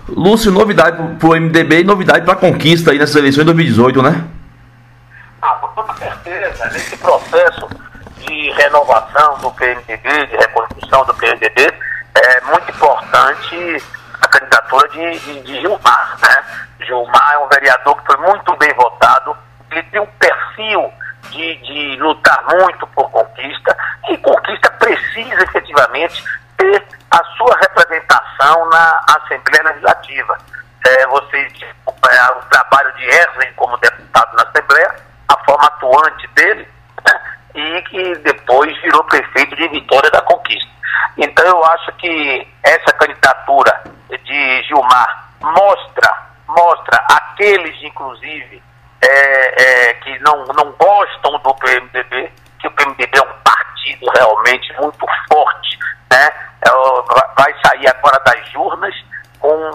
Lúcio, novidade para o MDB e novidade para a conquista aí nessa eleição em 2018, né? Com toda certeza, nesse processo de renovação do PMDB, de reconstrução do PMDB, é muito importante a candidatura de Gilmar, né? Gilmar é um vereador que foi muito bem votado, ele tem um perfil de lutar muito por conquista, e conquista precisa efetivamente ter a sua representação na Assembleia Legislativa. Vocês acompanharam o trabalho de Erzen como deputado na Assembleia, a forma atuante dele, né? E que depois virou prefeito de Vitória da Conquista. Então eu acho que essa candidatura de Gilmar mostra aqueles, inclusive, que não gostam do PMDB, que o PMDB é um partido realmente muito forte, né? Vai sair agora das urnas com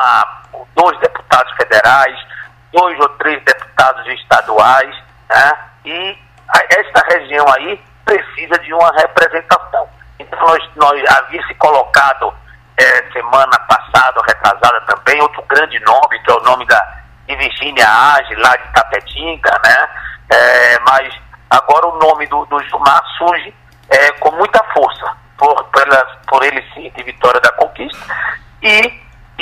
2 deputados federais, 2 ou 3 deputados estaduais, né? E esta região aí precisa de uma representação. Então nós havia se colocado semana passada, retrasada também, outro grande nome, que é o nome de Virgínia Age, lá de Tapetinga, né? Mas agora o nome do Gilmar surge com muita força, por ele ser de Vitória da Conquista, e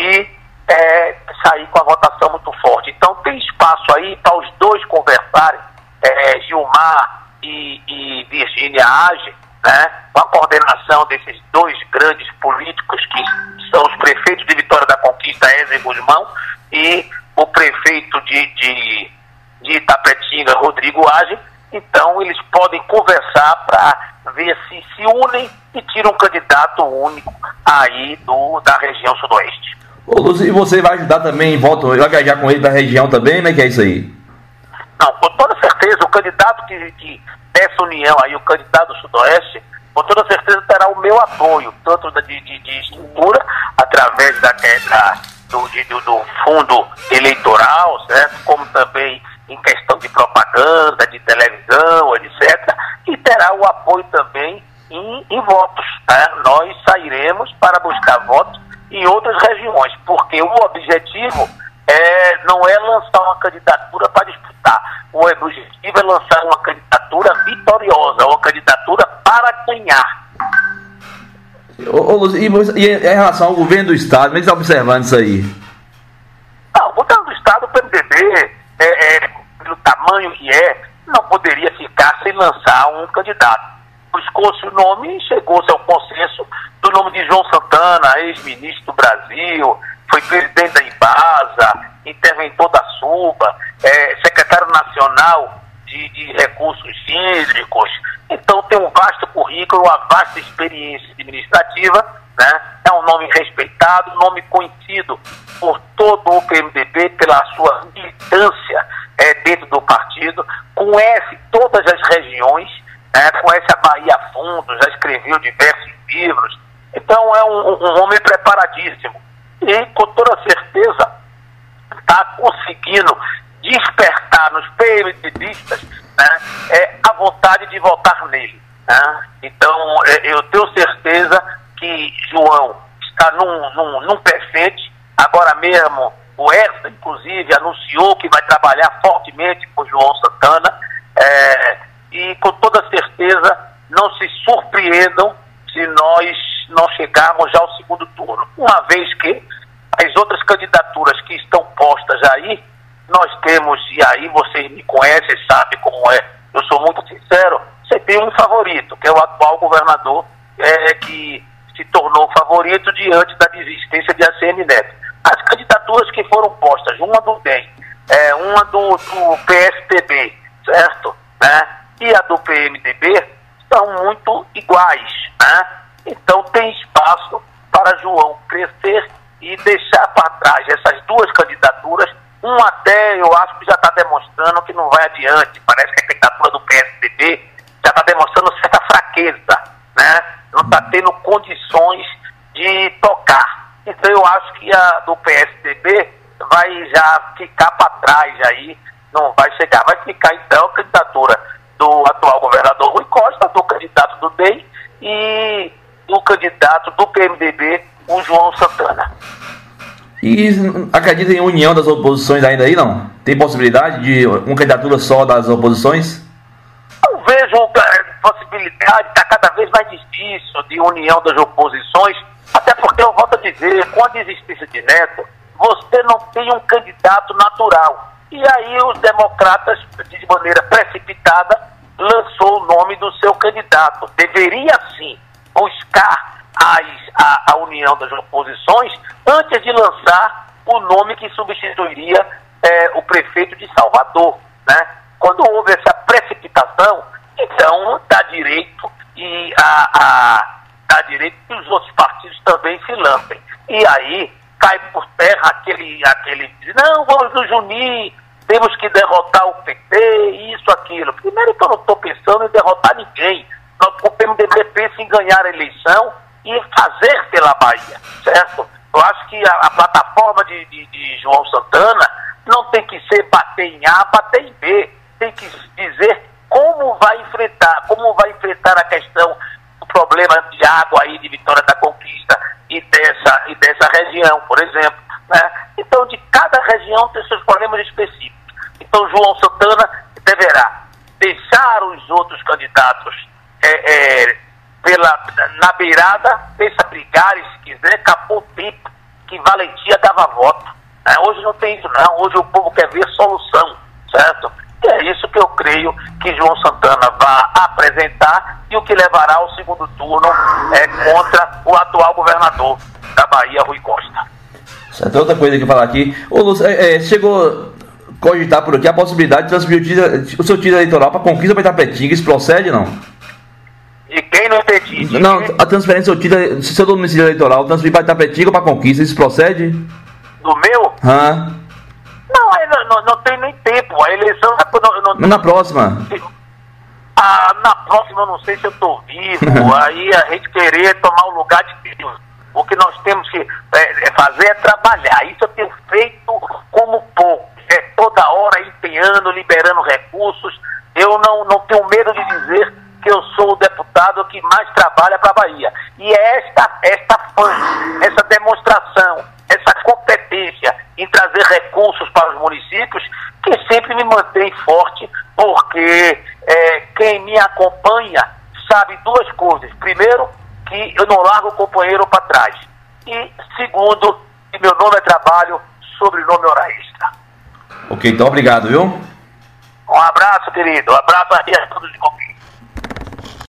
sair com a votação muito forte. Então tem espaço aí para os dois conversarem, Gilmar e Virgínia Age, né? Com a coordenação desses 2 grandes políticos que são os prefeitos de Vitória da Conquista, Erzen Guzmão, e o prefeito de Itapetinga, Rodrigo Age. Então eles podem conversar para ver se unem e tiram um candidato único aí da região sudoeste. Ô Lúcio, e você vai ajudar também, vai viajar com ele da região também, né? Que é isso aí? Não, com toda certeza, o candidato que dessa união aí, o candidato do Sudoeste, com toda certeza terá o meu apoio, tanto de estrutura, através do fundo eleitoral, certo? Como também em questão de propaganda, de televisão, etc. E terá o apoio também em votos, né? Nós sairemos para buscar votos em outras regiões, porque o objetivo não é lançar uma candidatura para disputar. O objetivo é lançar uma candidatura vitoriosa, uma candidatura para ganhar. Ô Lúcio, e em relação ao governo do Estado, como é que está observando isso aí? Não, o governo do Estado, o PMDB, pelo tamanho que não poderia ficar sem lançar um candidato. Buscou-se o nome e chegou-se ao consenso do nome de João Santana, ex-ministro do Brasil, foi presidente da Embasa, interventor da SUBA, secretário nacional de recursos hídricos. Então tem um vasto currículo, uma vasta experiência administrativa, né? É um nome respeitado, um nome conhecido por todo o PMDB, pela sua militância dentro do partido, conhece todas as regiões, conhece a Bahia a fundo, já escreveu diversos livros. Então é um homem preparadíssimo e com toda certeza está conseguindo despertar nos PMDBistas, né, a vontade de votar nele, né? Então eu tenho certeza que João está num crescente. Agora mesmo o Ersa, inclusive, anunciou que vai trabalhar fortemente com João Santana, e com toda certeza não se surpreendam se nós não chegarmos já ao segundo turno, uma vez que as outras candidaturas que estão postas aí, nós temos, e aí vocês me conhecem, sabem como é, eu sou muito sincero, você tem um favorito, que é o atual governador, que se tornou favorito diante da desistência de ACM Neto. As candidaturas que foram postas, uma do DEM, uma do PSDB, certo? Né? E a do PMDB, são muito iguais, né? Então tem espaço para João crescer e deixar para trás essas 2 candidaturas. Uma até eu acho que já está demonstrando que não vai adiante. Parece que a candidatura do PSDB já está demonstrando certa fraqueza, né? Não está tendo condições de tocar. Então eu acho que a do PSDB vai já ficar para trás aí, não vai chegar. Vai ficar então a candidatura do atual governador Rui Costa, do candidato do DEM e do candidato do PMDB, o João Santana. E acredita em união das oposições ainda aí, não? Tem possibilidade de uma candidatura só das oposições? Eu vejo possibilidade, está cada vez mais difícil de união das oposições, até porque eu volto a dizer, com a desistência de Neto, você não tem um candidato natural. E aí os democratas, de maneira precipitada, lançou o nome do seu candidato. Deveria sim buscar a união das oposições antes de lançar o nome que substituiria o prefeito de Salvador, né? Quando houve essa precipitação, então dá direito que os outros partidos também se lancem. E aí cai por terra aquele não, vamos nos unir, temos que derrotar o PT, isso, aquilo. Primeiro que eu não estou pensando em derrotar ninguém. O PMDB pensa em ganhar a eleição e fazer pela Bahia, certo? Eu acho que a plataforma de João Santana não tem que ser bater em A, bater em B. Tem que dizer como vai enfrentar a questão do problema de água aí de Vitória da Conquista e dessa região, por exemplo, né? Então, de cada região tem seus problemas específicos. Então, João Santana deverá deixar os outros candidatos na beirada, deixa brigarem se quiser, acabou o tempo que valentia dava voto. Hoje não tem isso não, hoje o povo quer ver solução, certo? E é isso que eu creio que João Santana vai apresentar e o que levará ao segundo turno contra o atual governador da Bahia, Rui Costa. Certo, outra coisa que eu falar aqui, ô Lúcio, chegou a cogitar por aqui a possibilidade de transferir o seu título eleitoral para Conquista para Itapetinga, isso procede não? De quem não entendi? Não, a transferência do seu domicílio eleitoral, transferir para Itapetinga ou para Conquista, isso procede? Do meu? Não tem nem tempo. A eleição... Na próxima? Na próxima eu não sei se eu estou vivo. Aí a gente querer tomar o lugar de Deus. O que nós temos que fazer é trabalhar. Isso eu tenho feito como pouco. Toda hora empenhando, liberando recursos. Eu não tenho medo de dizer que eu sou o deputado que mais trabalha para a Bahia. E é essa demonstração, essa competência em trazer recursos para os municípios que sempre me mantém forte, porque quem me acompanha sabe duas coisas. Primeiro, que eu não largo o companheiro para trás. E segundo, que meu nome é trabalho, sobrenome hora extra. Ok, então obrigado, viu? Um abraço, querido. Um abraço aí a todos de Conquista.